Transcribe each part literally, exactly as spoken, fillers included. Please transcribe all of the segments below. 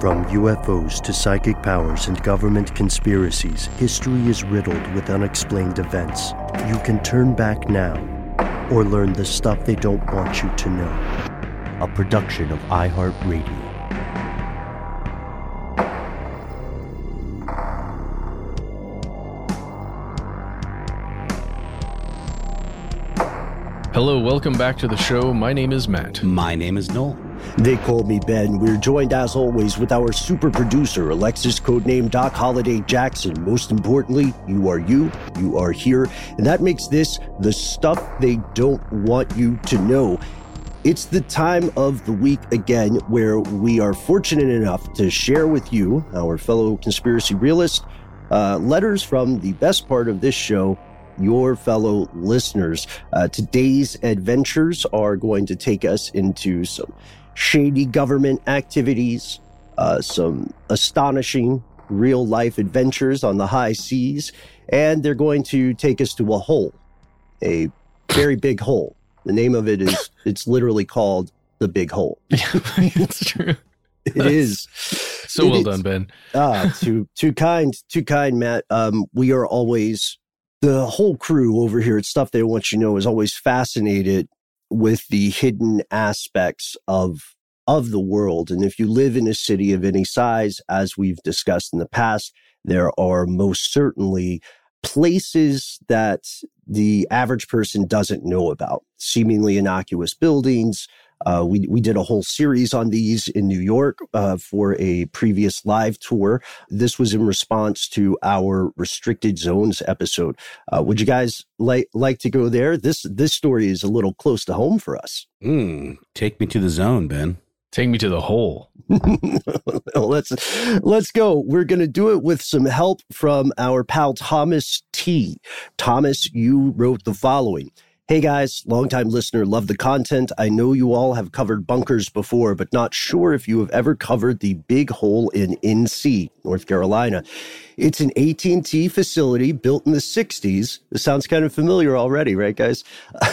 From U F Os to psychic powers and government conspiracies, history is riddled with unexplained events. You can turn back now or learn the stuff they don't want you to know. A production of iHeartRadio. Hello, welcome back to the show. My name is Matt. My name is Noel. They call me Ben. We're joined, as always, with our super producer, Alexis, codename Doc Holliday Jackson. Most importantly, you are you, you are here, and that makes this the stuff they don't want you to know. It's the time of the week, again, where we are fortunate enough to share with you, our fellow conspiracy realists, uh, letters from the best part of this show, your fellow listeners. Uh, today's adventures are going to take us into some shady government activities, uh, some astonishing real-life adventures on the high seas, and they're going to take us to a hole, a very big hole. The name of it is, it's literally called The Big Hole. Yeah, it's true. It is. So it well is. done, Ben. Ah, too, too kind, too kind, Matt. Um, we are always, the whole crew over here at Stuff They Want You Know is always fascinated with the hidden aspects of of the world. And if you live in a city of any size, as we've discussed in the past, there are most certainly places that the average person doesn't know about. Seemingly innocuous buildings. Uh, we we did a whole series on these in New York uh, for a previous live tour. This was in response to our restricted zones episode. Uh, would you guys like like to go there? This this story is a little close to home for us. Mm, take me to the zone, Ben. Take me to the hole. let's let's go. We're going to do it with some help from our pal Thomas T. Thomas, you wrote the following. Hey guys, longtime listener, love the content. I know you all have covered bunkers before, but not sure if you have ever covered the Big Hole in N C, North Carolina. It's an A T and T facility built in the sixties. This sounds kind of familiar already, right, guys?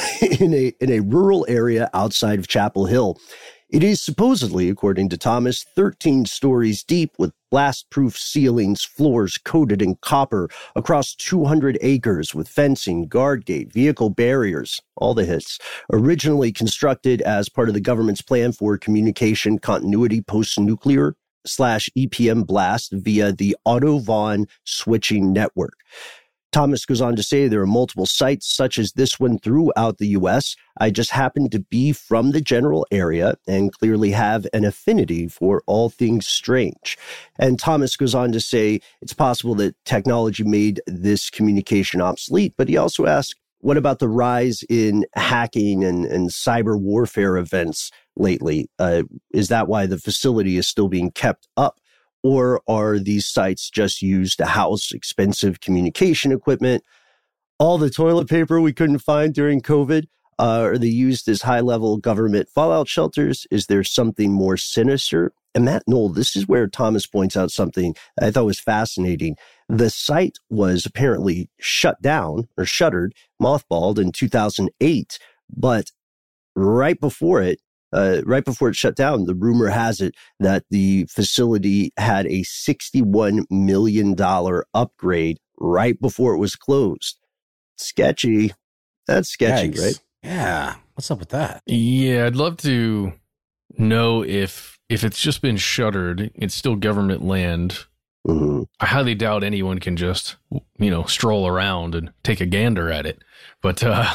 in a in a rural area outside of Chapel Hill. It is supposedly, according to Thomas, thirteen stories deep with blast-proof ceilings, floors coated in copper, across two hundred acres with fencing, guard gate, vehicle barriers, all the hits. Originally constructed as part of the government's plan for communication continuity post-nuclear slash E P M blast via the Otto Von switching network. Thomas goes on to say there are multiple sites such as this one throughout the U S. I just happen to be from the general area and clearly have an affinity for all things strange. And Thomas goes on to say it's possible that technology made this communication obsolete, but he also asks, what about the rise in hacking and, and cyber warfare events lately? Uh, is that why the facility is still being kept up? Or are these sites just used to house expensive communication equipment? All the toilet paper we couldn't find during COVID, uh, are they used as high-level government fallout shelters? Is there something more sinister? And Matt Noel, this is where Thomas points out something I thought was fascinating. The site was apparently shut down or shuttered, mothballed in two thousand eight, but right before it, Uh, right before it shut down, the rumor has it that the facility had a sixty-one million dollars upgrade right before it was closed. Sketchy. That's sketchy, Yikes. right? Yeah. What's up with that? Yeah, I'd love to know if if it's just been shuttered, it's still government land. Mm-hmm. I highly doubt anyone can just, you know, stroll around and take a gander at it. But, uh,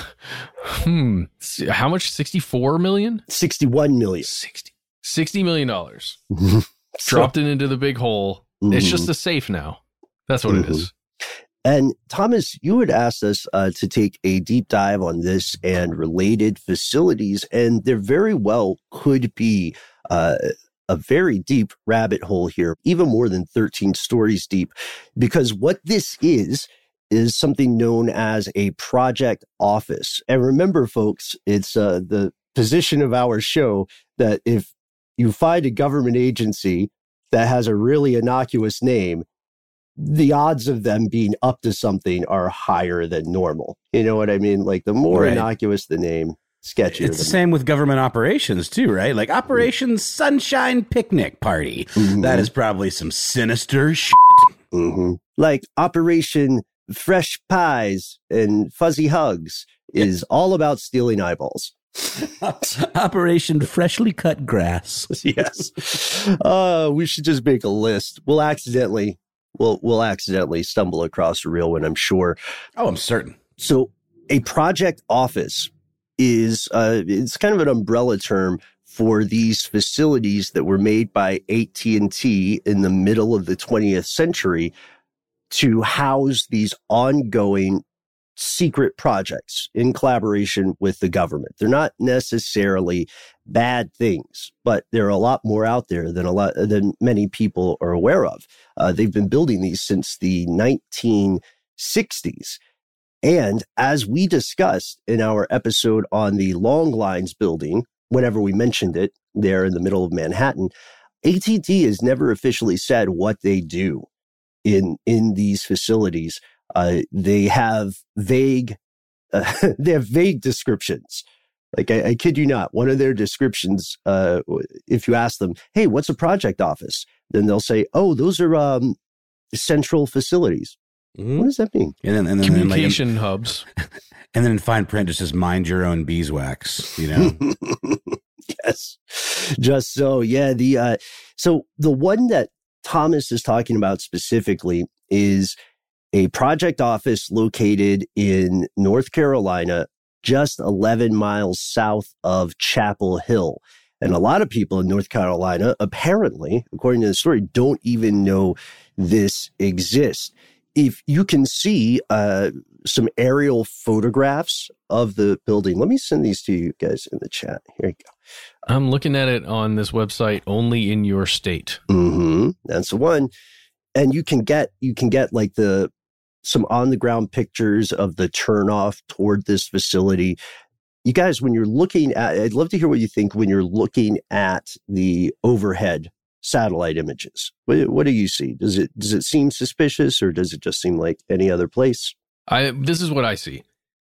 hmm, how much? sixty-four million? sixty-one million. sixty, sixty million dollars. So- Dropped it into the big hole. Mhm. It's just a safe now. That's what Mhm. it is. And Thomas, you had asked us uh, to take a deep dive on this and related facilities, and there very well could be uh, a very deep rabbit hole here, even more than thirteen stories deep, because what this is, is something known as a project office. And remember, folks, it's uh, the position of our show that if you find a government agency that has a really innocuous name, the odds of them being up to something are higher than normal. You know what I mean? Like the more Right. innocuous the name, sketchier. It's the same with government operations too, right? Like Operation Sunshine Picnic Party. Mm-hmm. That is probably some sinister shit. Mm-hmm. Like Operation Fresh Pies and Fuzzy Hugs is all about stealing eyeballs. Operation Freshly Cut Grass. Yes. Uh, we should just make a list. We'll accidentally, we'll, we'll accidentally stumble across a real one, I'm sure. Oh, I'm certain. So a project office is, uh, it's kind of an umbrella term for these facilities that were made by A T and T in the middle of the twentieth century to house these ongoing secret projects in collaboration with the government. They're not necessarily bad things, but there are a lot more out there than a lot than many people are aware of. Uh, they've been building these since the nineteen sixties. And as we discussed in our episode on the Long Lines building, whenever we mentioned it there in the middle of Manhattan, A T and T has never officially said what they do in in these facilities. Uh, they have vague, uh, they have vague descriptions. Like I, I kid you not, one of their descriptions, uh, if you ask them, "Hey, what's a project office?" Then they'll say, "Oh, those are um, central facilities." Mm-hmm. What does that mean? And then, and then communication and like, hubs. And then in fine print, it says "mind your own beeswax." You know. Yes, just so. Yeah, the uh, so the one that Thomas is talking about specifically is a project office located in North Carolina, just eleven miles south of Chapel Hill. And a lot of people in North Carolina, apparently, according to the story, don't even know this exists. If you can see uh, some aerial photographs of the building, let me send these to you guys in the chat. Here you go. I'm looking at it on this website, only in your state. Mm-hmm. That's the one. And you can get, you can get like the, some on the ground pictures of the turnoff toward this facility. You guys, when you're looking at, I'd love to hear what you think when you're looking at the overhead satellite images. What, what do you see? Does it, does it seem suspicious, or does it just seem like any other place? I, this is what I see.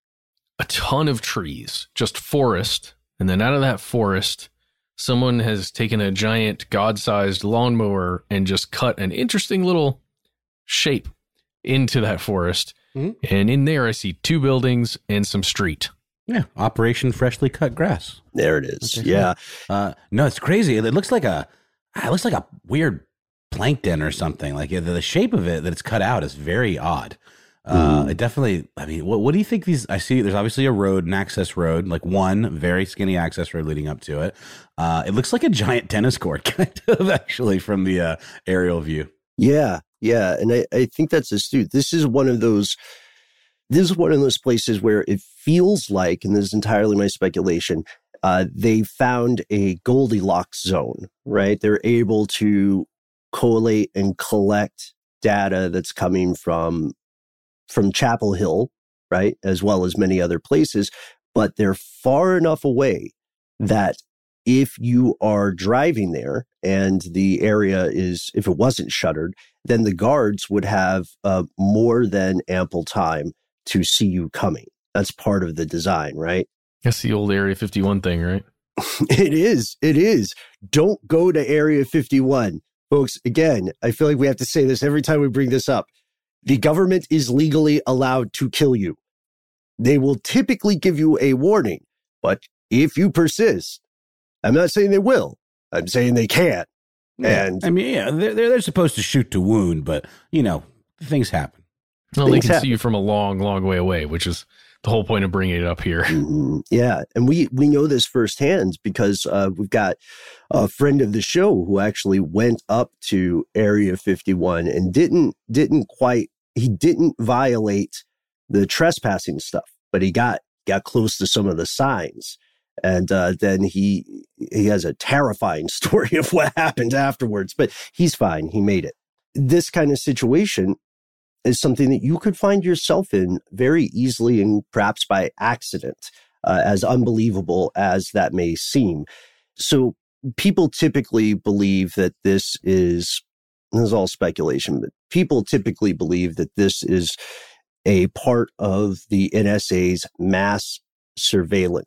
A ton of trees, just forest. And then out of that forest, someone has taken a giant God-sized lawnmower and just cut an interesting little shape into that forest. Mm-hmm. And in there, I see two buildings and some street. Yeah. Operation Freshly Cut Grass. There it is. Okay. Yeah. Uh, no, it's crazy. It looks like a, it looks like a weird plankton or something. Like the shape of it that it's cut out is very odd. Uh, mm. It definitely, I mean, what, what do you think these, I see there's obviously a road, an access road, like one very skinny access road leading up to it. Uh, it looks like a giant tennis court kind of actually from the uh, aerial view. Yeah. Yeah. And I, I think that's astute. This is one of those, this is one of those places where it feels like, and this is entirely my speculation, uh, they found a Goldilocks zone, right? They're able to collate and collect data that's coming from from Chapel Hill, right, as well as many other places, but they're far enough away that if you are driving there and the area is, if it wasn't shuttered, then the guards would have uh, more than ample time to see you coming. That's part of the design, right? That's the old Area fifty-one thing, right? It is. It is. Don't go to Area fifty-one. Folks, again, I feel like we have to say this every time we bring this up. The government is legally allowed to kill you. They will typically give you a warning, but if you persist, I'm not saying they will. I'm saying they can. Yeah. And I mean, yeah, they're, they're supposed to shoot to wound, but, you know, things happen. Well, things they can happen. see you from a long, long way away, which is the whole point of bringing it up here. Mm-hmm. Yeah. And we, we know this firsthand because uh, we've got a friend of the show who actually went up to Area fifty-one and didn't, didn't quite, he didn't violate the trespassing stuff, but he got, got close to some of the signs. And uh, then he, he has a terrifying story of what happened afterwards, but he's fine. He made it. This kind of situation is something that you could find yourself in very easily and perhaps by accident, uh, as unbelievable as that may seem. So people typically believe that this is, this is all speculation, but people typically believe that this is a part of the N S A's mass surveillance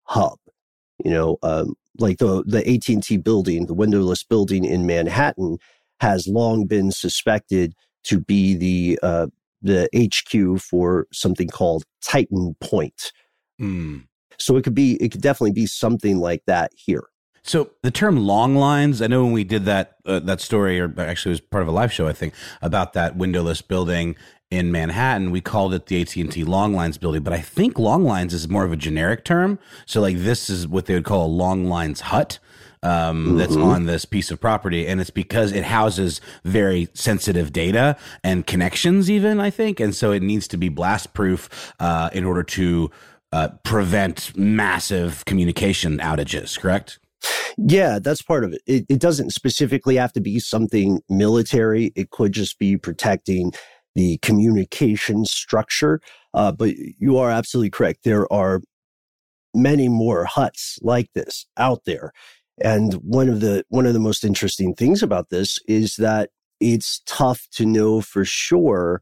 hub. You know, um, like the the A T and T building, the windowless building in Manhattan, has long been suspected to be the uh, the H Q for something called Titan Point. Mm. So it could be, it could definitely be something like that here. So the term long lines, I know when we did that uh, that story, or actually it was part of a live show, I think, about that windowless building in Manhattan, we called it the A T and T Long Lines building. But I think long lines is more of a generic term. So like this is what they would call a long lines hut. Um, mm-hmm. That's on this piece of property, and it's because it houses very sensitive data and connections even, I think. And so it needs to be blast proof uh, in order to uh, prevent massive communication outages, correct? Yeah, that's part of it. it. It doesn't specifically have to be something military. It could just be protecting the communication structure. Uh, but you are absolutely correct. There are many more huts like this out there. And one of the one of the most interesting things about this is that it's tough to know for sure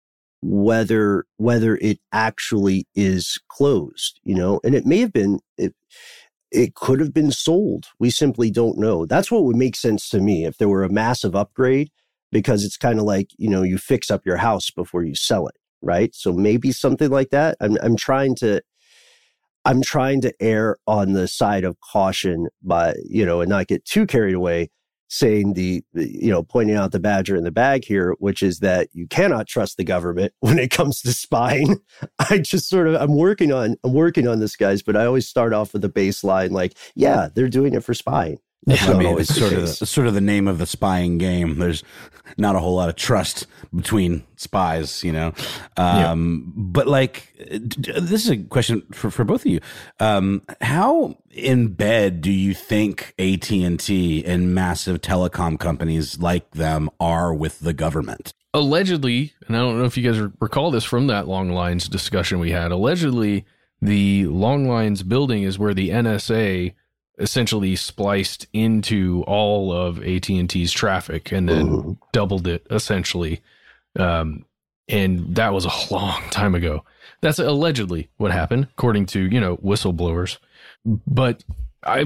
whether whether it actually is closed, you know, and it may have been it, it could have been sold. We simply don't know. That's what would make sense to me if there were a massive upgrade, because it's kind of like, you know, you fix up your house before you sell it, right? So maybe something like that. I'm I'm trying to I'm trying to err on the side of caution by, you know, and not get too carried away saying the, you know, pointing out the badger in the bag here, which is that you cannot trust the government when it comes to spying. I just sort of, I'm working on, I'm working on this, guys, but I always start off with a baseline like, yeah, they're doing it for spying. That's I mean, it's sort of, the, it's sort of the name of the spying game. There's not a whole lot of trust between spies, you know. Um, yeah. But like, this is a question for, for both of you. Um, how in bed do you think A T and T and massive telecom companies like them are with the government? Allegedly, and I don't know if you guys recall this from that Long Lines discussion we had, allegedly the Long Lines building is where the N S A essentially spliced into all of A T and T's traffic and then Ooh. doubled it essentially. Um, and that was a long time ago. That's allegedly what happened, according to, you know, whistleblowers. But I,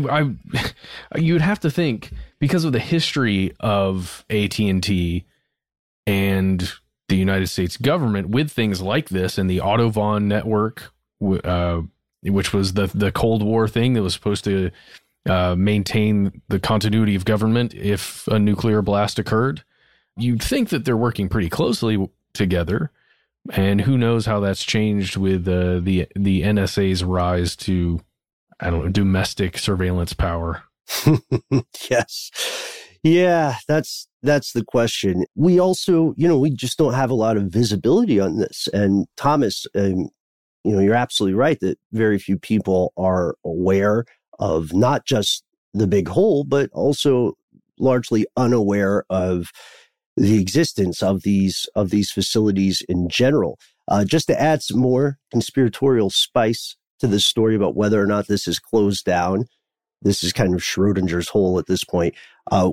I, you'd have to think, because of the history of A T and T and the United States government with things like this and the Autovon network, uh, which was the the Cold War thing that was supposed to uh, maintain the continuity of government if a nuclear blast occurred. You'd think that they're working pretty closely together, and who knows how that's changed with uh, the the N S A's rise to, I don't know, domestic surveillance power. Yes. Yeah, that's that's the question. We also, you know, we just don't have a lot of visibility on this. And Thomas, um, you know, you're absolutely right that very few people are aware of not just the big hole, but also largely unaware of the existence of these of these facilities in general. Uh, just to add some more conspiratorial spice to this story about whether or not this is closed down, this is kind of Schrodinger's hole at this point. Uh,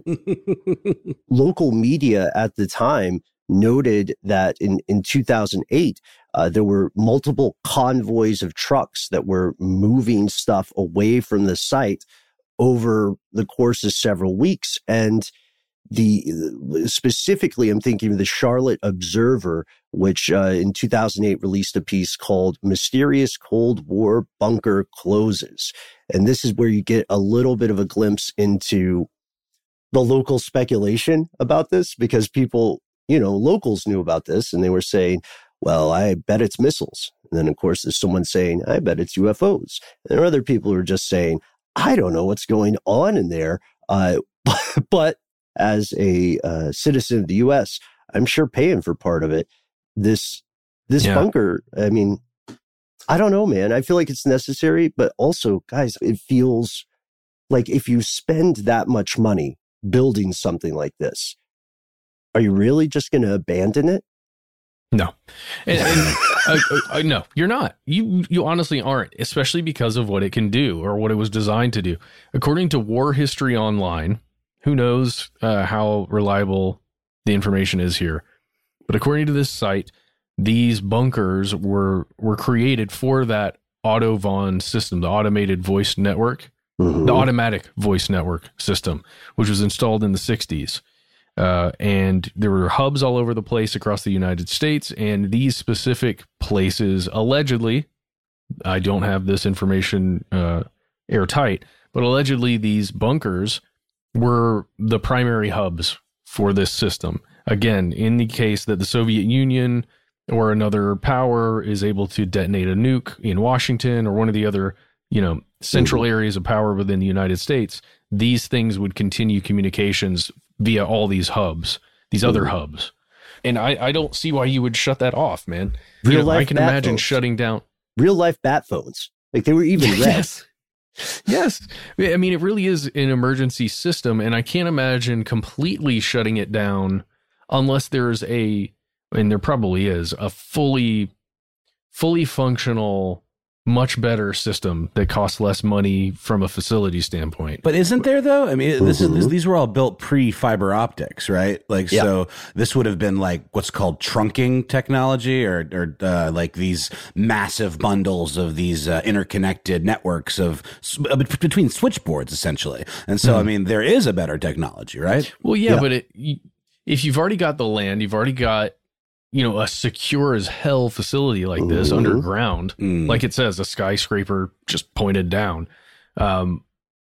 local media at the time noted that in, in two thousand eight, uh, there were multiple convoys of trucks that were moving stuff away from the site over the course of several weeks. And the specifically, I'm thinking of the Charlotte Observer, which uh, in two thousand eight released a piece called Mysterious Cold War Bunker Closes. And this is where you get a little bit of a glimpse into the local speculation about this, because people, you know, locals knew about this and they were saying, well, I bet it's missiles. And then, of course, there's someone saying, I bet it's U F Os. And there are other people who are just saying, I don't know what's going on in there. Uh, but as a uh, citizen of the U S, I'm sure paying for part of it. This this yeah. bunker, I mean, I don't know, man. I feel like it's necessary, but also, guys, it feels like if you spend that much money building something like this, are you really just going to abandon it? No. And, and uh, uh, no, you're not. You you honestly aren't, especially because of what it can do or what it was designed to do. According to War History Online, who knows uh, how reliable the information is here, but according to this site, these bunkers were were created for that AutoVon system, the automated voice network, mm-hmm. the automatic voice network system, which was installed in the sixties. Uh, and there were hubs all over the place across the United States. And these specific places, allegedly, I don't have this information uh, airtight, but allegedly these bunkers were the primary hubs for this system. Again, in the case that the Soviet Union or another power is able to detonate a nuke in Washington or one of the other, you know, central mm-hmm. areas of power within the United States, these things would continue communications via all these hubs, these mm-hmm. other hubs. And I, I don't see why you would shut that off, man. Real you know, life I can bat imagine phones. shutting down. Real life bat phones. Like they were even red. Yes. Yes. I mean, it really is an emergency system, and I can't imagine completely shutting it down unless there's a, and there probably is, a fully, fully functional, much better system that costs less money from a facility standpoint. But isn't there though? I mean, this is this, these were all built pre-fiber optics, right? Like, yeah. So this would have been like what's called trunking technology, or or uh, like these massive bundles of these uh, interconnected networks of uh, between switchboards, essentially. And so, mm. I mean, there is a better technology, right? Well, yeah, yeah. but it, if you've already got the land, you've already got, you know, a secure as hell facility like this mm-hmm. underground, mm. like it says, a skyscraper just pointed down. Um,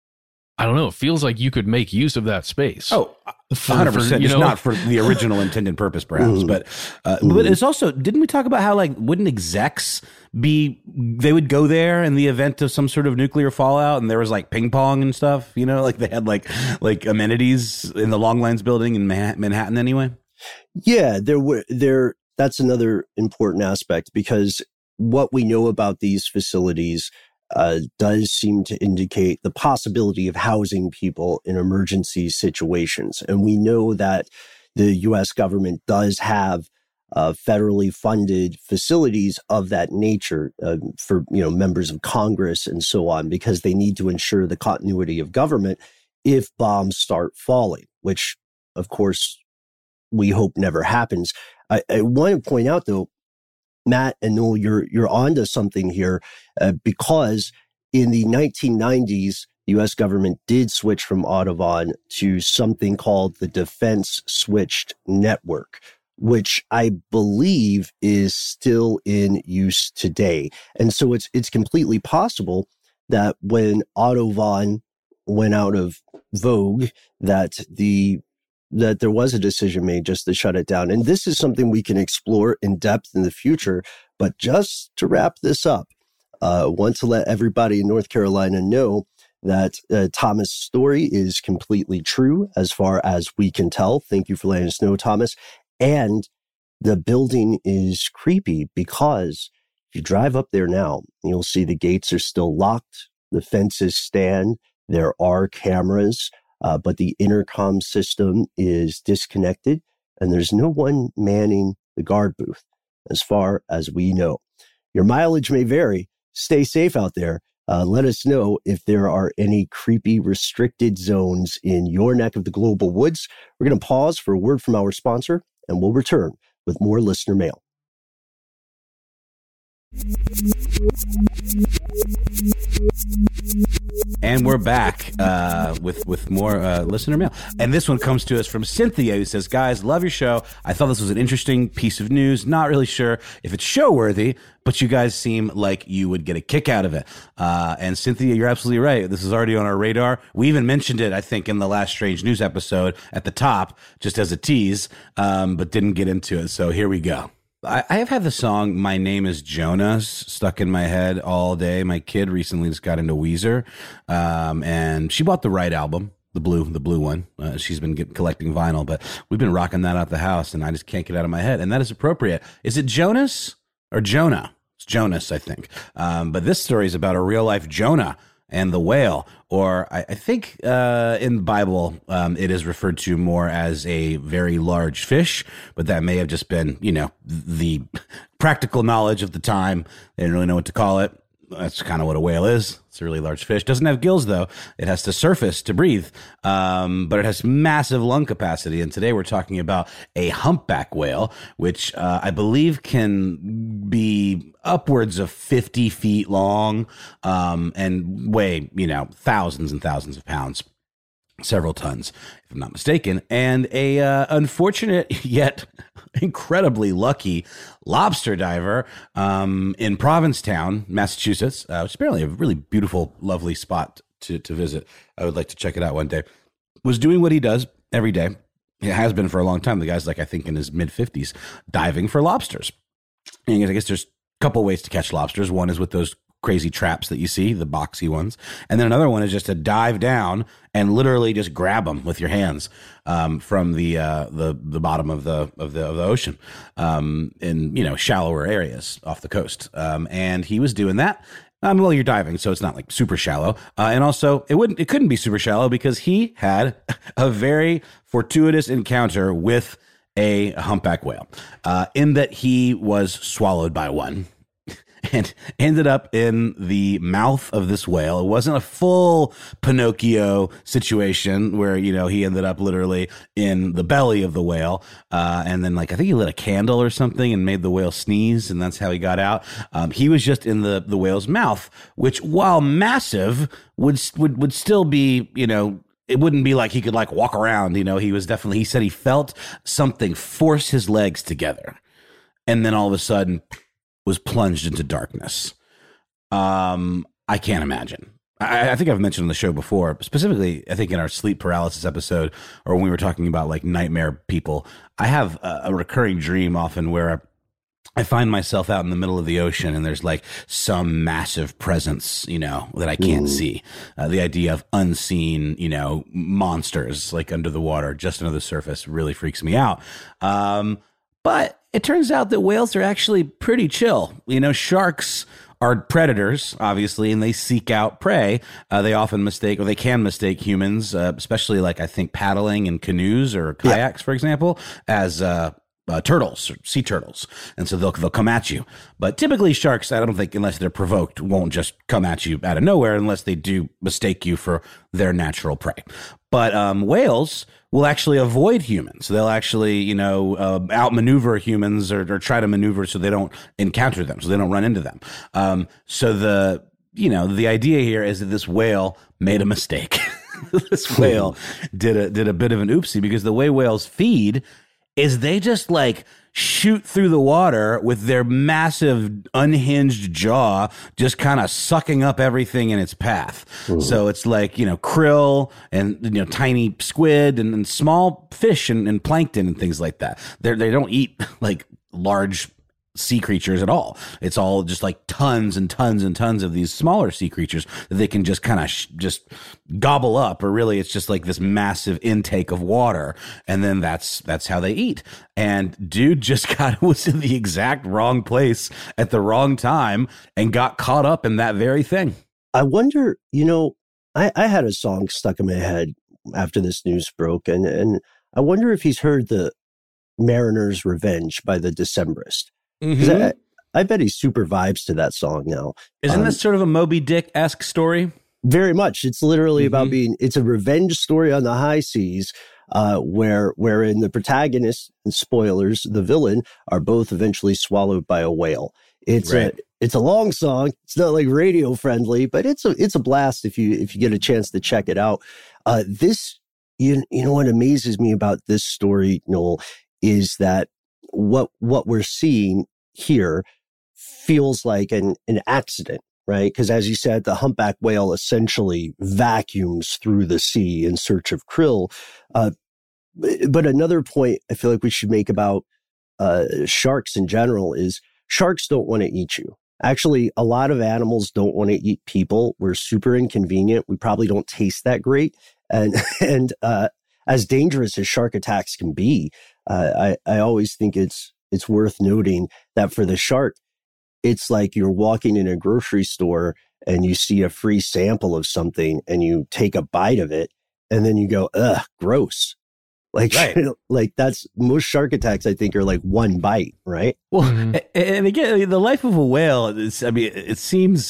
I don't know. It feels like you could make use of that space. Oh, one hundred percent. It's not for the original intended purpose, perhaps, mm. but uh, mm. but it's also, didn't we talk about how, like, wouldn't execs be, they would go there in the event of some sort of nuclear fallout, and there was like ping pong and stuff, you know, like they had like like amenities in the Longlands building in Manhattan anyway. Yeah, there were there. That's another important aspect, because what we know about these facilities uh, does seem to indicate the possibility of housing people in emergency situations, and we know that the U S government does have uh, federally funded facilities of that nature uh, for you know members of Congress and so on, because they need to ensure the continuity of government if bombs start falling, which, of course, we hope never happens. I, I want to point out, though, Matt and Noel, you're you're onto something here, uh, because in the nineteen nineties, the U S government did switch from AutoVon to something called the Defense Switched Network, which I believe is still in use today. And so it's it's completely possible that when AutoVon went out of vogue, that the that there was a decision made just to shut it down. And this is something we can explore in depth in the future. But just to wrap this up, I uh, want to let everybody in North Carolina know that uh, Thomas' story is completely true as far as we can tell. Thank you for letting us know, Thomas. And the building is creepy because if you drive up there now, you'll see the gates are still locked. The fences stand. There are cameras. Uh, but the intercom system is disconnected, and there's no one manning the guard booth, as far as we know. Your mileage may vary. Stay safe out there. Uh, let us know if there are any creepy restricted zones in your neck of the global woods. We're going to pause for a word from our sponsor, and we'll return with more listener mail. And we're back uh, with with more uh, listener mail. And this one comes to us from Cynthia, who says, guys, love your show. I thought this was an interesting piece of news. Not really sure if it's show worthy, but you guys seem like you would get a kick out of it. Uh, and Cynthia, you're absolutely right. This is already on our radar. We even mentioned it, I think, in the last Strange News episode at the top, just as a tease, um, but didn't get into it. So here we go. I, I have had the song "My Name Is Jonas" stuck in my head all day. My kid recently just got into Weezer, um, and she bought the right album, the blue, the blue one. Uh, she's been get, collecting vinyl, but we've been rocking that out the house, and I just can't get it out of my head. And that is appropriate. Is it Jonas or Jonah? It's Jonas, I think. Um, but this story is about a real life Jonah and the whale, or I, I think uh, in the Bible, um, it is referred to more as a very large fish, but that may have just been, you know, the practical knowledge of the time. They didn't really know what to call it. that's kind of what a whale is. It's a really large fish. Doesn't have gills, though. It has to surface to breathe, um, but it has massive lung capacity. And today we're talking about a humpback whale, which uh, I believe can be upwards of fifty feet long um, and weigh, you know, thousands and thousands of pounds. Several tons, if I'm not mistaken, and a uh, unfortunate yet incredibly lucky lobster diver um, in Provincetown, Massachusetts, uh, which is apparently a really beautiful, lovely spot to, to visit. I would like to check it out one day. Was doing what he does every day. It has been for a long time. The guy's like, I think in his mid fifties, diving for lobsters. And I guess there's a couple ways to catch lobsters. One is with those crazy traps that you see, the boxy ones. And then another one is just to dive down and literally just grab them with your hands um, from the uh, the the bottom of the of the of the ocean um, in, you know, shallower areas off the coast. Um, and he was doing that. Um, well, you're diving, so it's not like super shallow. Uh, and also, it wouldn't it couldn't be super shallow because he had a very fortuitous encounter with a humpback whale, uh, in that he was swallowed by one. And ended up in the mouth of this whale. It wasn't a full Pinocchio situation where, you know, he ended up literally in the belly of the whale. Uh, and then, like, I think he lit a candle or something and made the whale sneeze, and that's how he got out. Um, he was just in the, the whale's mouth, which, while massive, would, would, would still be, you know, it wouldn't be like he could, like, walk around. You know, he was definitely, he said he felt something force his legs together. And then all of a sudden, was plunged into darkness. Um, I can't imagine. I, I think I've mentioned on the show before, specifically, I think in our sleep paralysis episode, or when we were talking about like nightmare people, I have a, a recurring dream often where I find myself out in the middle of the ocean and there's like some massive presence, you know, that I can't mm. see. Uh, the idea of unseen, you know, monsters like under the water, just under the surface really freaks me out. Um, but it turns out that whales are actually pretty chill. You know, sharks are predators, obviously, and they seek out prey. Uh, they often mistake, or they can mistake humans, uh, especially like I think paddling in canoes or kayaks, yeah. for example, as uh, uh, turtles, or sea turtles. And so they'll they'll come at you. But typically sharks, I don't think, unless they're provoked, won't just come at you out of nowhere unless they do mistake you for their natural prey. But um, whales will actually avoid humans. They'll actually, you know, uh, outmaneuver humans or, or try to maneuver so they don't encounter them, so they don't run into them. Um, so the, you know, the idea here is that this whale made a mistake. This whale did a did a bit of an oopsie, because the way whales feed is they just like shoot through the water with their massive unhinged jaw, just kind of sucking up everything in its path. Ooh. So it's like, you know, krill and, you know, tiny squid and, and small fish and, and plankton and things like that. They they don't eat like large sea creatures at all. It's all just like tons and tons and tons of these smaller sea creatures that they can just kind of sh- just gobble up, or really it's just like this massive intake of water. And then that's, that's how they eat. And dude just got, was in the exact wrong place at the wrong time and got caught up in that very thing. I wonder, you know, I, I had a song stuck in my head after this news broke, and, and I wonder if he's heard the Mariner's Revenge by the Decemberist. Mm-hmm. I, I bet he super vibes to that song now. Isn't um, this sort of a Moby Dick-esque story? Very much. It's literally mm-hmm. about being, it's a revenge story on the high seas, uh, where, wherein the protagonist, and spoilers, the villain, are both eventually swallowed by a whale. It's right. a, it's a long song. It's not like radio friendly, but it's a, it's a blast if you, if you get a chance to check it out. Uh, this, you, you know, what amazes me about this story, Noel, is that what, what we're seeing here feels like an, an accident, right? Because as you said, the humpback whale essentially vacuums through the sea in search of krill. Uh, but another point I feel like we should make about uh, sharks in general is sharks don't want to eat you. Actually, a lot of animals don't want to eat people. We're super inconvenient. We probably don't taste that great. And, and uh, as dangerous as shark attacks can be, uh, I, I always think it's it's worth noting that for the shark, it's like you're walking in a grocery store and you see a free sample of something and you take a bite of it and then you go, ugh, gross. Like, right. like that's most shark attacks, I think, are like one bite, right? Well, mm-hmm. and again, the life of a whale is, I mean, it seems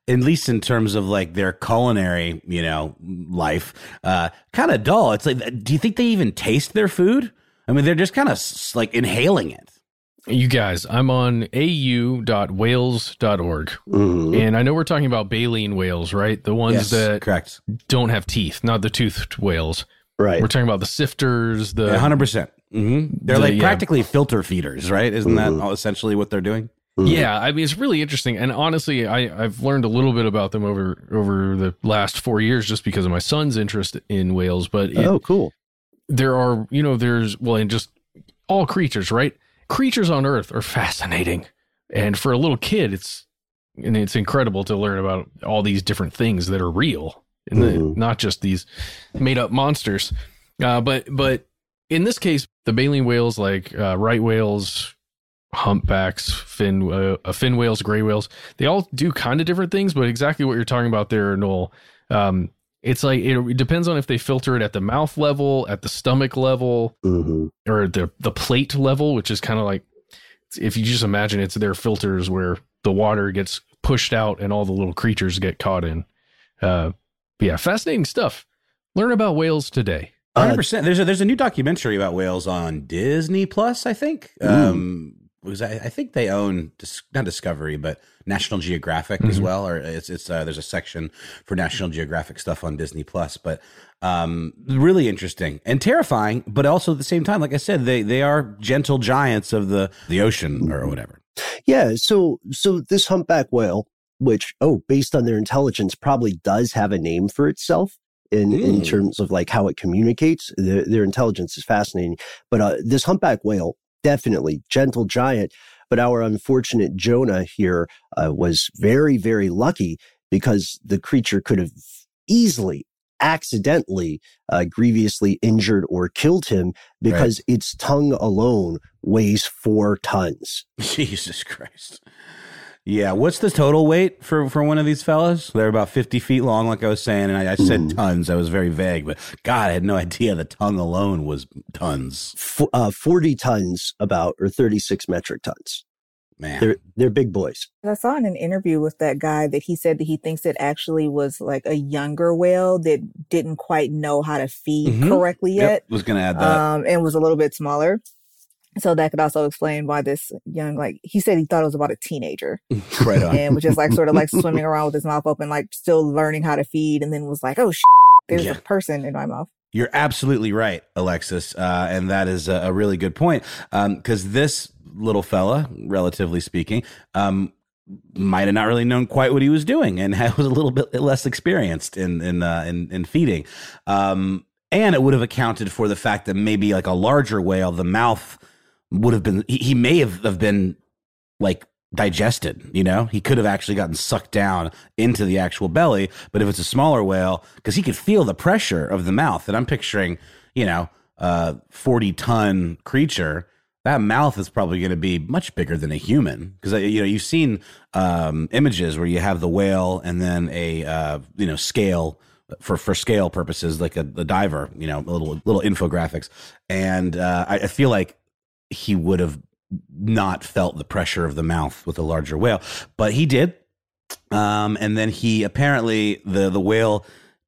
at least in terms of like their culinary, you know, life, uh, kind of dull. It's like, do you think they even taste their food? I mean, they're just kind of like inhaling it. You guys, I'm on a u dot whales dot org. Mm-hmm. And I know we're talking about baleen whales, right? The ones yes, that correct. don't have teeth, not the toothed whales. Right. We're talking about the sifters, the... Yeah, one hundred percent. Mm-hmm. They're the, like yeah. practically filter feeders, right? Isn't mm-hmm. that essentially what they're doing? Mm-hmm. Yeah, I mean, it's really interesting. And honestly, I, I've learned a little bit about them over, over the last four years just because of my son's interest in whales. But it, oh, cool. There are, you know, there's, well, and just all creatures, right? Creatures on Earth are fascinating. And for a little kid, it's and it's incredible to learn about all these different things that are real and mm-hmm. the, not just these made up monsters. Uh, but but in this case, the baleen whales, like uh, right whales, humpbacks, fin, uh, uh, fin whales, gray whales, they all do kind of different things. But exactly what you're talking about there, Noel, um, it's like it, it depends on if they filter it at the mouth level, at the stomach level, mm-hmm. or the the plate level, which is kind of like, if you just imagine it's their filters where the water gets pushed out and all the little creatures get caught in. Uh, yeah, fascinating stuff. Learn about whales today. one hundred percent. There's a, there's a new documentary about whales on Disney Plus, I think. Um, was I, I think they own, not Discovery, but National Geographic mm-hmm. as well. Or it's it's uh, there's a section for National Geographic stuff on Disney Plus. But um, really interesting and terrifying, but also at the same time, like I said, they they are gentle giants of the the ocean or whatever. Yeah. So so this humpback whale, which oh, based on their intelligence, probably does have a name for itself. In, mm. in terms of like how it communicates, their, their intelligence is fascinating. But uh, this humpback whale, definitely gentle giant. But our unfortunate Jonah here uh, was very, very lucky because the creature could have easily, accidentally, uh, grievously injured or killed him because right. its tongue alone weighs four tons. Jesus Christ. Yeah, what's the total weight for, for one of these fellas? They're about fifty feet long, like I was saying, and I, I said mm. tons. I was very vague, but God, I had no idea the tongue alone was tons. F- uh, forty tons about, or thirty-six metric tons. Man. They're, they're big boys. I saw in an interview with that guy that he said that he thinks it actually was like a younger whale that didn't quite know how to feed mm-hmm. correctly yet. Yep, was going to add that. Um, and was a little bit smaller. So that could also explain why this young, like, he said he thought it was about a teenager. Right on. And was just like sort of like swimming around with his mouth open, like still learning how to feed, and then was like, oh, shit, there's yeah. a person in my mouth. You're absolutely right, Alexis. Uh, and that is a, a really good point. Because um, this little fella, relatively speaking, um, might have not really known quite what he was doing and was a little bit less experienced in in uh, in, in feeding. Um, and it would have accounted for the fact that maybe like a larger whale, the mouth would have been, he, he may have, have been like digested, you know, he could have actually gotten sucked down into the actual belly. But if it's a smaller whale, because he could feel the pressure of the mouth, and I'm picturing, you know, a forty ton creature, that mouth is probably going to be much bigger than a human. Because, you know, you've seen um, images where you have the whale and then a, uh, you know, scale for, for scale purposes, like a, a diver, you know, a little, little infographics. And uh, I, I feel like he would have not felt the pressure of the mouth with a larger whale, but he did. Um, and then he apparently, the, the whale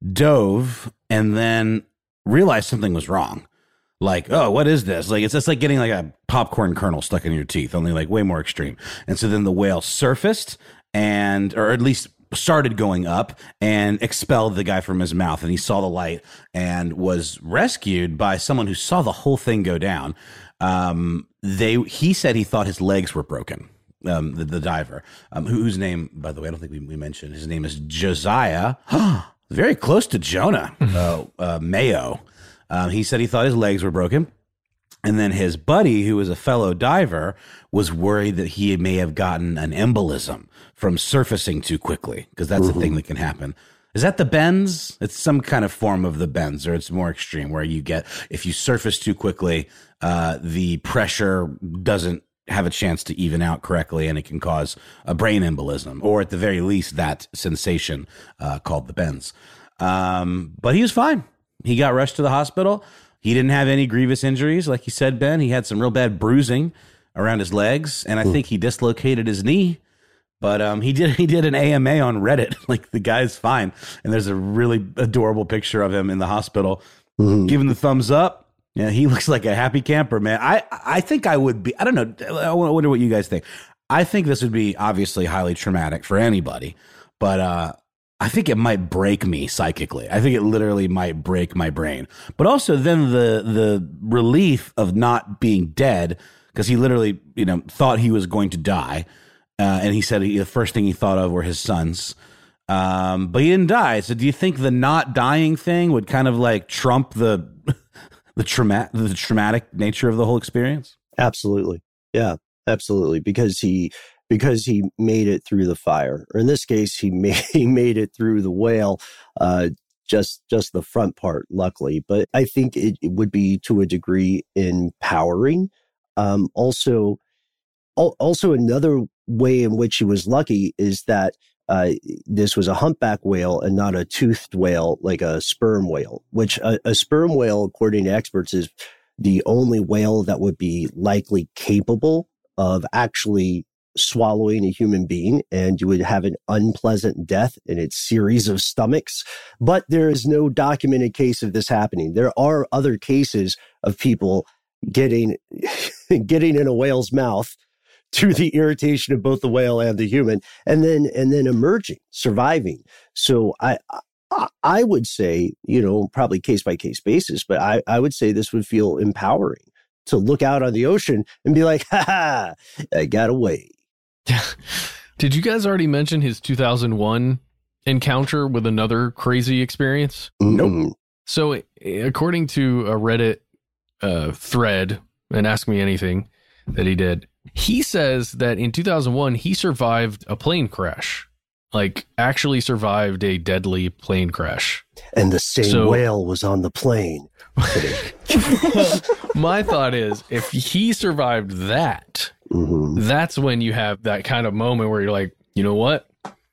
dove and then realized something was wrong. Like, oh, what is this? Like, it's just like getting like a popcorn kernel stuck in your teeth, only like way more extreme. And so then the whale surfaced and, or at least started going up and expelled the guy from his mouth. And he saw the light and was rescued by someone who saw the whole thing go down. Um, they, he said he thought his legs were broken. Um, the, the diver, um, whose name, by the way, I don't think we, we mentioned, his name is Josiah, very close to Jonah, uh, uh, Mayo. Um, he said he thought his legs were broken. And then his buddy, who was a fellow diver, was worried that he may have gotten an embolism from surfacing too quickly, because that's mm-hmm. a thing that can happen. Is that the bends? It's some kind of form of the bends, or it's more extreme, where you get, if you surface too quickly, uh, the pressure doesn't have a chance to even out correctly, and it can cause a brain embolism, or at the very least, that sensation uh, called the bends. Um, but he was fine. He got rushed to the hospital. He didn't have any grievous injuries. Like you said, Ben, he had some real bad bruising around his legs, and I think he dislocated his knee. But um, he did he did an A M A on Reddit. Like, the guy's fine. And there's a really adorable picture of him in the hospital, mm-hmm. giving the thumbs up. Yeah, he looks like a happy camper, man. I, I think I would be, I don't know. I wonder what you guys think. I think this would be obviously highly traumatic for anybody. But uh, I think it might break me psychically. I think it literally might break my brain. But also then the the relief of not being dead, because he literally, you know, thought he was going to die. Uh, and he said he, the first thing he thought of were his sons. Um, but he didn't die. So do you think the not dying thing would kind of like trump the the trauma- the traumatic nature of the whole experience? Absolutely. Yeah, absolutely. Because he because he made it through the fire. Or in this case, he made he made it through the whale, uh, just just the front part, luckily. But I think it, it would be to a degree empowering. Um, also, al- also another way in which he was lucky is that uh, this was a humpback whale and not a toothed whale like a sperm whale, which a, a sperm whale, according to experts, is the only whale that would be likely capable of actually swallowing a human being, and you would have an unpleasant death in its series of stomachs. But there is no documented case of this happening. There are other cases of people getting getting in a whale's mouth to the irritation of both the whale and the human, and then and then emerging, surviving. So I I, I would say, you know, probably case by case basis, but I, I would say this would feel empowering to look out on the ocean and be like, ha ha, I got away. Did you guys already mention his two thousand one encounter with another crazy experience? Nope. So according to a Reddit uh, thread, and Ask Me Anything that he did, he says that in two thousand one, he survived a plane crash, like actually survived a deadly plane crash. And the same so, whale was on the plane. My thought is, if he survived that, mm-hmm. that's when you have that kind of moment where you're like, you know what?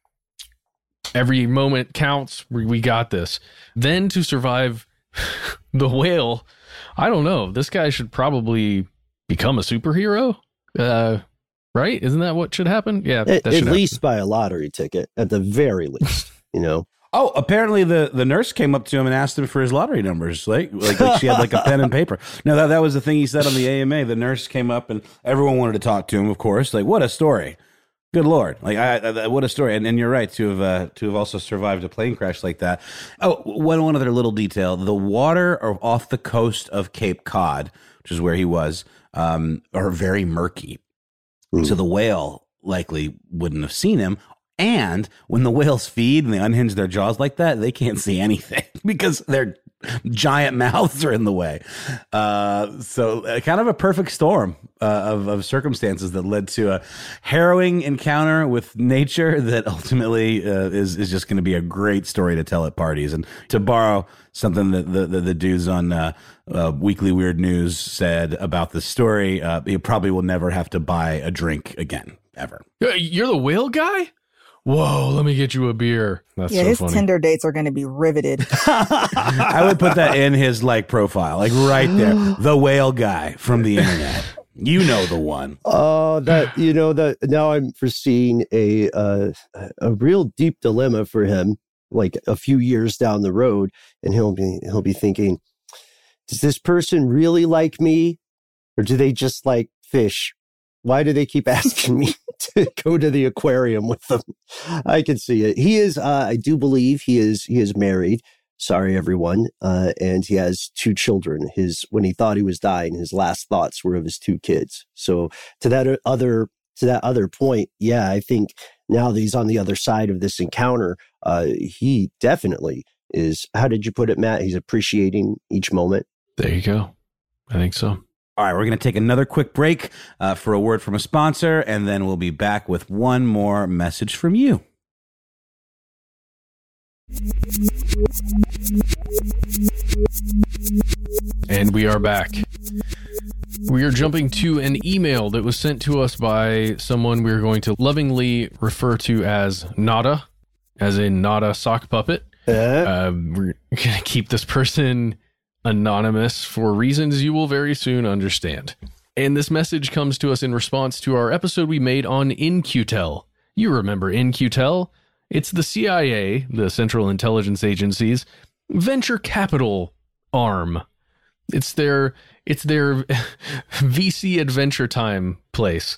Every moment counts. We, we got this. Then to survive the whale, I don't know. This guy should probably become a superhero. Uh, right? Isn't that what should happen? Yeah. At, that at least happen. Buy a lottery ticket, at the very least, you know? Oh, apparently the, the nurse came up to him and asked him for his lottery numbers. Like, like, like she had like a pen and paper. No, that, that was the thing he said on the A M A. The nurse came up and everyone wanted to talk to him, of course. Like, what a story. Good Lord. Like, I, I what a story. And, and you're right to have, uh, to have also survived a plane crash like that. Oh, one, one other little detail. The water off the coast of Cape Cod, which is where he was, um, are very murky. Mm. So the whale likely wouldn't have seen him. And when the whales feed and they unhinge their jaws like that, they can't see anything because their giant mouths are in the way. Uh, so uh, kind of a perfect storm uh, of, of circumstances that led to a harrowing encounter with nature that ultimately uh, is, is just going to be a great story to tell at parties. And to borrow something that the, the, the dudes on uh, uh, Weekly Weird News said about this story, uh, you probably will never have to buy a drink again, ever. You're the whale guy? Whoa, let me get you a beer. That's yeah, so his funny. Tinder dates are going to be riveted. I would put that in his like profile, like right there. The whale guy from the internet. You know the one. Oh, uh, that you know that now I'm foreseeing a uh, a real deep dilemma for him, like a few years down the road, and he'll be he'll be thinking, does this person really like me, or do they just like fish? Why do they keep asking me to go to the aquarium with them? I can see it. He is, uh, I do believe he is, he is married. Sorry, everyone. Uh, and he has two children. His, when he thought he was dying, his last thoughts were of his two kids. So to that other, to that other point, yeah, I think now that he's on the other side of this encounter, uh, he definitely is. How did you put it, Matt? He's appreciating each moment. There you go. I think so. All right, we're going to take another quick break uh, for a word from a sponsor, and then we'll be back with one more message from you. And we are back. We are jumping to an email that was sent to us by someone we're going to lovingly refer to as Nada, as in Nada Sock Puppet. Uh, uh, we're going to keep this person anonymous for reasons you will very soon understand. And this message comes to us in response to our episode we made on In-Q-Tel. You remember In Q Tel? It's the C I A, the Central Intelligence Agency's venture capital arm. It's their it's their V C Adventure Time place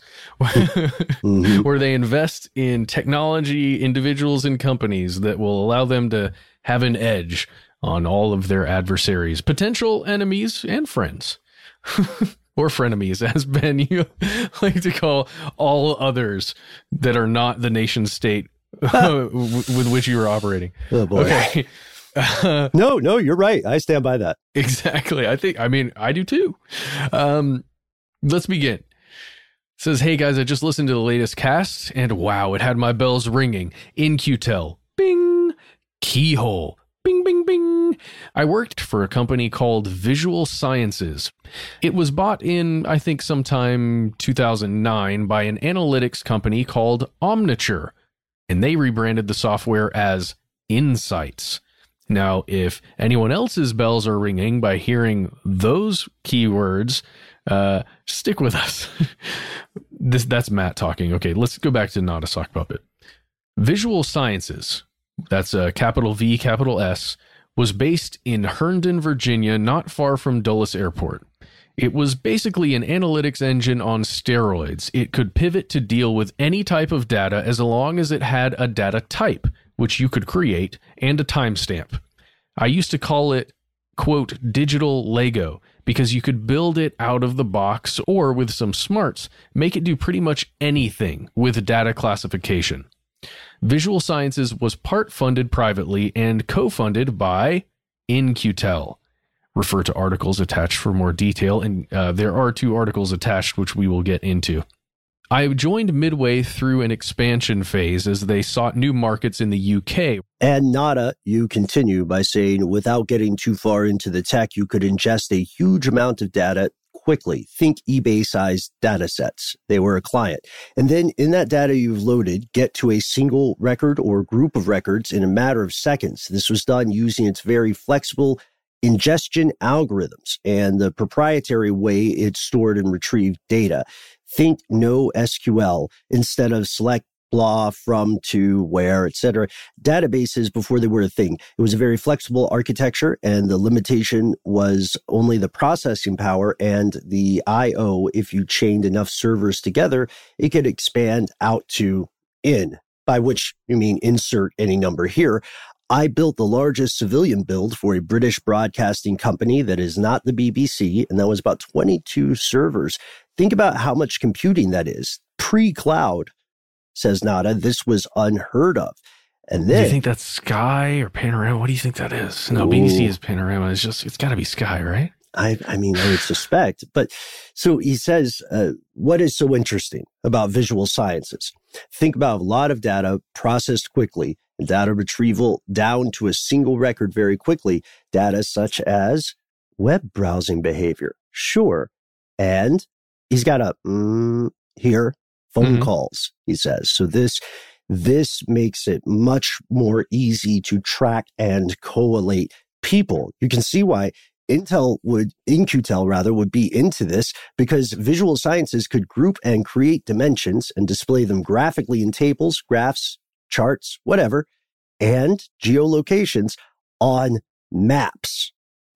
mm-hmm. where they invest in technology, individuals, and companies that will allow them to have an edge on all of their adversaries, potential enemies, and friends. Or frenemies, as Ben, you like to call all others that are not the nation state with which you are operating. Oh boy. Okay. Uh, no, no, you're right. I stand by that. Exactly. I think, I mean, I do too. Um, let's begin. It says, hey guys, I just listened to the latest cast and wow, it had my bells ringing. In Q Tel. Bing. Keyhole. Bing, bing, bing. I worked for a company called Visual Sciences. It was bought in, I think, sometime two thousand nine by an analytics company called Omniture, and they rebranded the software as Insights. Now, if anyone else's bells are ringing by hearing those keywords, uh, stick with us. this That's Matt talking. Okay, let's go back to Not a Sock Puppet. Visual Sciences, that's a capital V, capital S, was based in Herndon, Virginia, not far from Dulles Airport. It was basically an analytics engine on steroids. It could pivot to deal with any type of data as long as it had a data type, which you could create, and a timestamp. I used to call it, quote, digital Lego, because you could build it out of the box or, with some smarts, make it do pretty much anything with data classification. Visual Sciences was part funded privately and co-funded by In Q Tel. Refer to articles attached for more detail, and uh, there are two articles attached which we will get into. I joined midway through an expansion phase as they sought new markets in the U K. And Nada, you continue by saying, without getting too far into the tech, you could ingest a huge amount of data quickly. Think eBay-sized data sets. They were a client. And then in that data you've loaded, get to a single record or group of records in a matter of seconds. This was done using its very flexible ingestion algorithms and the proprietary way it stored and retrieved data. Think no S Q L instead of select, blah, from, to, where, et cetera. Databases before they were a thing. It was a very flexible architecture, and the limitation was only the processing power and the I O. If you chained enough servers together, it could expand out to in, by which you mean insert any number here. I built the largest civilian build for a British broadcasting company that is not the B B C, and that was about twenty-two servers. Think about how much computing that is. Pre-cloud, says Nada, this was unheard of. And then, do you think that's Sky or Panorama? What do you think that is? No, ooh. B B C is Panorama. It's just, it's got to be Sky, right? I, I mean, I would suspect. But so he says, uh, what is so interesting about Visual Sciences? Think about a lot of data processed quickly, and data retrieval down to a single record very quickly. Data such as web browsing behavior. Sure. And he's got a mm, here, phone mm-hmm. calls, he says. So this this makes it much more easy to track and collate people. You can see why Intel would, In Q Tel rather, would be into this, because Visual Sciences could group and create dimensions and display them graphically in tables, graphs, charts, whatever, and geolocations on maps.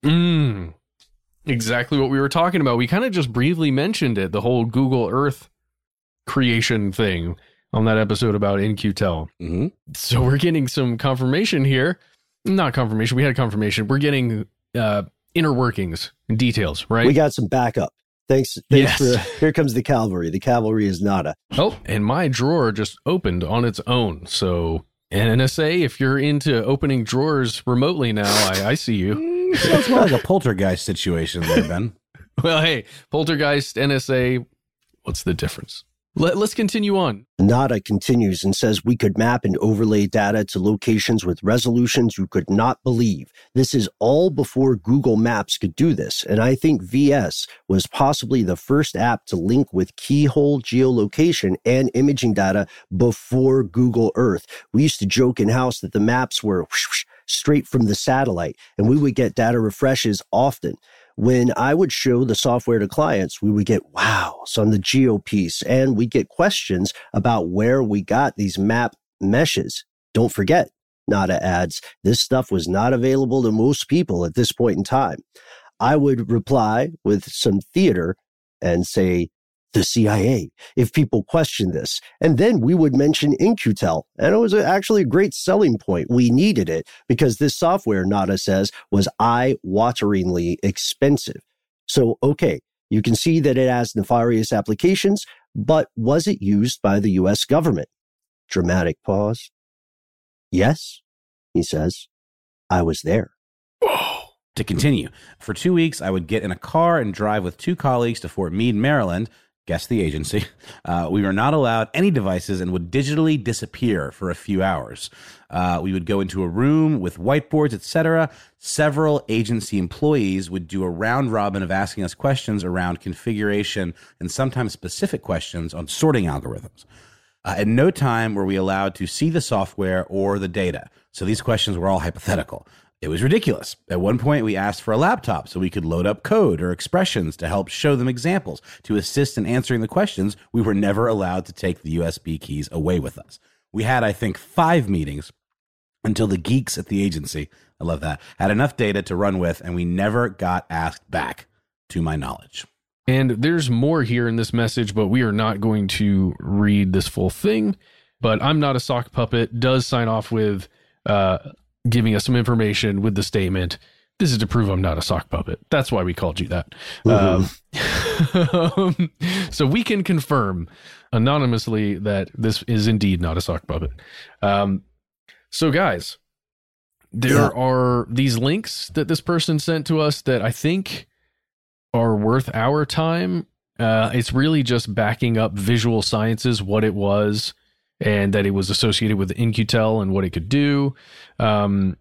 Mm. Exactly what we were talking about. We kind of just briefly mentioned it, the whole Google Earth creation thing on that episode about In Q Tel. Mm-hmm. So we're getting some confirmation here. Not confirmation. We had confirmation. We're getting uh, inner workings and details, right? We got some backup. Thanks. Thanks yes. for, here comes the cavalry. The cavalry is Nada. Oh, and my drawer just opened on its own. So N S A, if you're into opening drawers remotely now, I, I see you. Sounds more like a poltergeist situation there, Ben. Well, hey, poltergeist, N S A, what's the difference? Let, let's continue on. Nada continues and says we could map and overlay data to locations with resolutions you could not believe. This is all before Google Maps could do this. And I think V S was possibly the first app to link with keyhole geolocation and imaging data before Google Earth. We used to joke in-house that the maps were whoosh, whoosh, straight from the satellite, and we would get data refreshes often. when I would show the software to clients, we would get wows on the geo piece, and we get questions about where we got these map meshes. Don't forget, Nada adds, this stuff was not available to most people at this point in time. I would reply with some theater and say, the C I A, if people question this. And then we would mention In-Q-Tel. And it was actually a great selling point. We needed it because this software, Nada says, was eye-wateringly expensive. So, okay, you can see that it has nefarious applications, but was it used by the U S government? Dramatic pause. Yes, he says. I was there. To continue, for two weeks, I would get in a car and drive with two colleagues to Fort Meade, Maryland. Guess the agency. Uh, we were not allowed any devices and would digitally disappear for a few hours. Uh, we would go into a room with whiteboards, et cetera. Several agency employees would do a round robin of asking us questions around configuration and sometimes specific questions on sorting algorithms. Uh, at no time were we allowed to see the software or the data. So these questions were all hypothetical. It was ridiculous. At one point, we asked for a laptop so we could load up code or expressions to help show them examples. To assist in answering the questions, we were never allowed to take the U S B keys away with us. We had, I think, five meetings until the geeks at the agency, I love that, had enough data to run with, and we never got asked back, to my knowledge. And there's more here in this message, but we are not going to read this full thing. But I'm Not a Sock Puppet does sign off with uh, giving us some information with the statement, this is to prove I'm not a sock puppet. That's why we called you that. Mm-hmm. Um, so we can confirm anonymously that this is indeed not a sock puppet. Um, so guys, there yeah. are these links that this person sent to us that I think are worth our time. Uh, it's really just backing up Visual Sciences, what it was, and that it was associated with In-Q-Tel and what it could do. Um,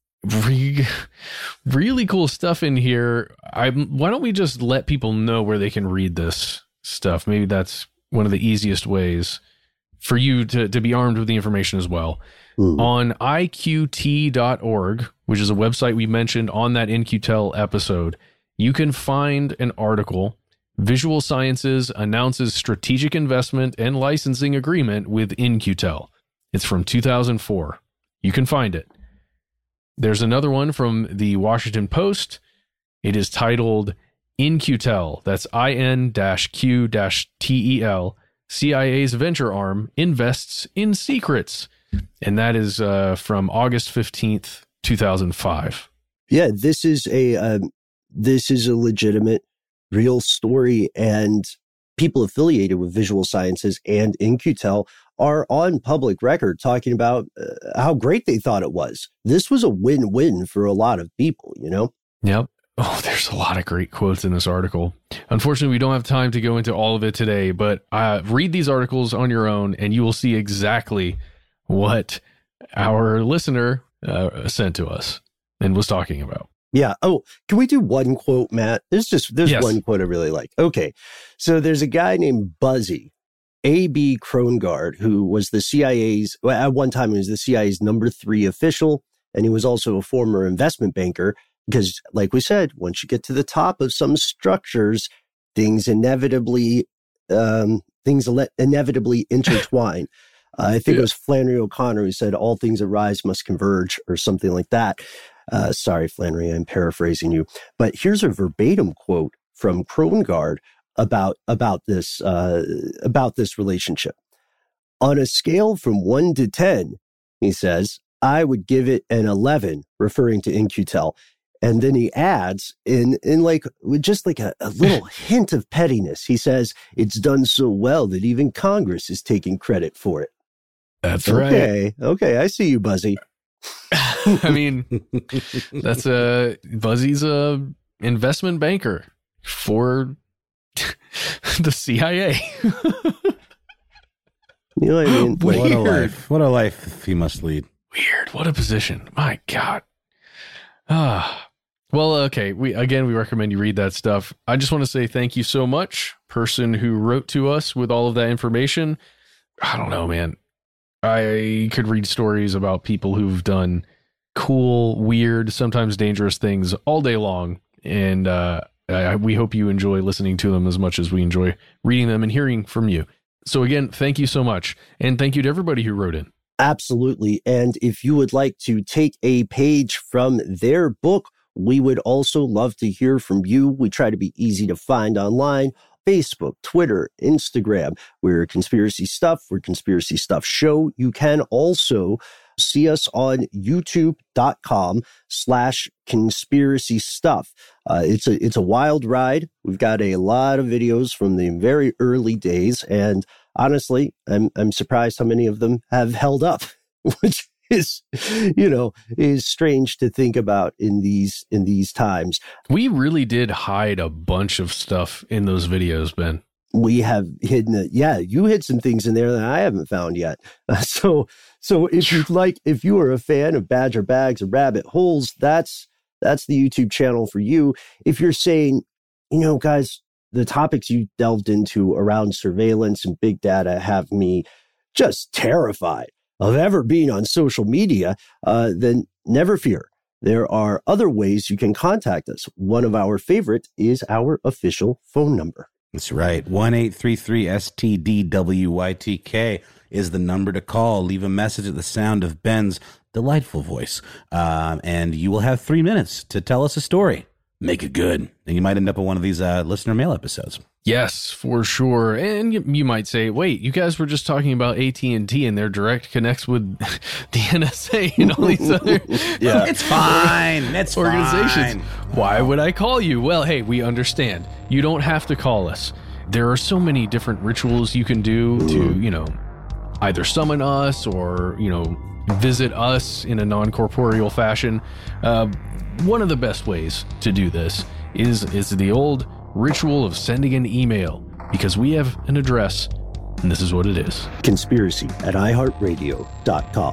re- really cool stuff in here. I why don't we just let people know where they can read this stuff? Maybe that's one of the easiest ways for you to, to be armed with the information as well. Mm. On I Q T dot org, which is a website we mentioned on that In-Q-Tel episode, you can find an article. Visual Sciences announces strategic investment and licensing agreement with In-Q-Tel. It's from two thousand four. You can find it. There's another one from the Washington Post. It is titled In-Q-Tel. That's I N Q T E L. C I A's venture arm invests in secrets. And that is uh, from August fifteenth, two thousand five. Yeah, this is a um, this is a legitimate real story, and people affiliated with Visual Sciences and In-Q-Tel are on public record talking about uh, how great they thought it was. This was a win-win for a lot of people, you know? Yep. Oh, there's a lot of great quotes in this article. Unfortunately, we don't have time to go into all of it today, but uh, read these articles on your own and you will see exactly what our listener uh, sent to us and was talking about. Yeah. Oh, can we do one quote, Matt? There's just, there's yes. one quote I really like. Okay. So there's a guy named Buzzy, A B Krongard, who was the C I A's, well, at one time he was the C I A's number three official. And he was also a former investment banker because, like we said, once you get to the top of some structures, things inevitably, um, things inevitably intertwine. uh, I think yeah. it was Flannery O'Connor who said, all things that rise must converge, or something like that. Uh, sorry, Flannery, I'm paraphrasing you. But here's a verbatim quote from Krongard about about this uh, about this relationship. On a scale from one to ten, he says, I would give it an eleven, referring to In-Q-Tel. And then he adds, in in like with just like a, a little hint of pettiness, he says, it's done so well that even Congress is taking credit for it. That's okay, right. Okay, okay, I see you, Buzzy. I mean, that's a Buzzy's a investment banker for the C I A. You know what I mean? Weird. What a life! What a life he must lead. Weird. What a position. My God. Ah. Well, okay. We again, we recommend you read that stuff. I just want to say thank you so much, person who wrote to us with all of that information. I don't know, man. I could read stories about people who've done cool, weird, sometimes dangerous things all day long And uh, I, we hope you enjoy listening to them as much as we enjoy reading them and hearing from you. So again, thank you so much. And thank you to everybody who wrote in. Absolutely. And if you would like to take a page from their book, we would also love to hear from you. We try to be easy to find online. Facebook, Twitter, Instagram. We're Conspiracy Stuff. We're Conspiracy Stuff Show. You can also see us on youtube.com slash conspiracy stuff. Uh, it's a, it's a wild ride. We've got a lot of videos from the very early days. And honestly, I'm, I'm surprised how many of them have held up, which is, you know, is strange to think about in these, in these times. We really did hide a bunch of stuff in those videos, Ben. We have hidden it. Yeah, you hid some things in there that I haven't found yet. Uh, so, so if you'd like, if you are a fan of Badger Bags or Rabbit Holes, that's, that's the YouTube channel for you. If you're saying, you know, guys, the topics you delved into around surveillance and big data have me just terrified of ever being on social media, uh, then never fear. There are other ways you can contact us. One of our favorite is our official phone number. That's right. one eight three three S T D W Y T K is the number to call. Leave a message at the sound of Ben's delightful voice, um, and you will have three minutes to tell us a story. Make it good, and you might end up in one of these uh, listener mail episodes. Yes, for sure. And you, you might say, wait, you guys were just talking about A T and T and their direct connects with the N S A and all these other yeah. It's fine. It's organizations. Fine. Why would I call you? Well, hey, we understand. You don't have to call us. There are so many different rituals you can do to, you know, either summon us or, you know, visit us in a non-corporeal fashion. Uh, one of the best ways to do this is is the old ritual of sending an email, because we have an address, and this is what it is. Conspiracy at i heart radio dot com.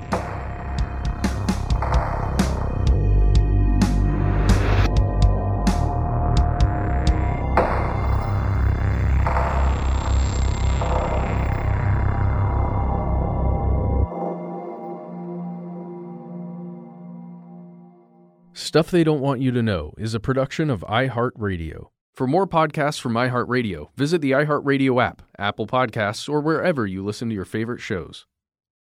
Stuff They Don't Want You to Know is a production of iHeartRadio. For more podcasts from iHeartRadio, visit the iHeartRadio app, Apple Podcasts, or wherever you listen to your favorite shows.